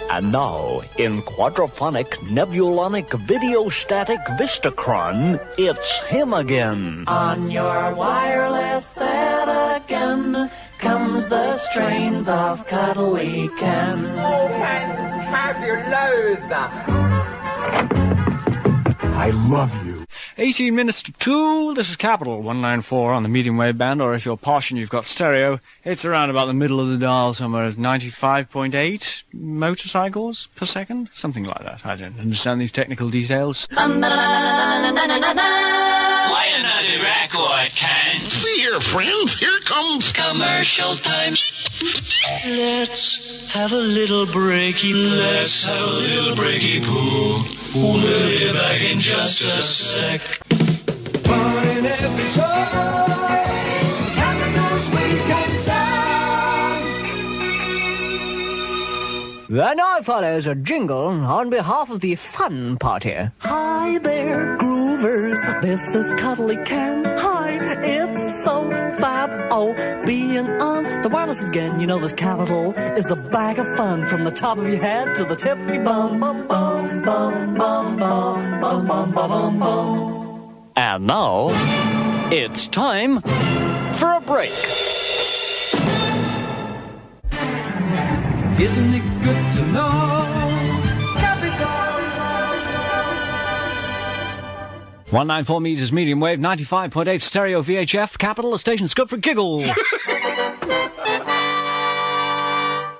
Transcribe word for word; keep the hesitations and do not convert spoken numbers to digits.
And now, in quadraphonic, nebulonic, videostatic Vistacron, it's him again. On your wireless set again comes the strains of Cuddly Ken. Oh, fantabulous! I love you. eighteen minutes to two, this is Capital one ninety-four on the medium wave band, or if you're posh and you've got stereo, it's around about the middle of the dial somewhere at ninety-five point eight motorcycles per second, something like that. I don't understand these technical details. Play another record, Ken. See here, friends, here comes Commercial time. Let's have a little breaky. Let's have a little breaky poo. We'll be back in just a sec. Fun in every show. Capital's Weekend Song. And now follows a jingle on behalf of the Fun Party. Hi there, groovers. This is Cuddly Ken. Hi, it's so fab. Oh, being on the wireless again. You know this Capital is a bag of fun from the top of your head to the tip of your bum. Bum, bum, bum, bum, bum, bum, bum, bum, bum. And now, it's time for a break. Isn't it good to know? Capital. one ninety-four meters medium wave, ninety-five point eight stereo V H F, Capital, the station's good for giggles.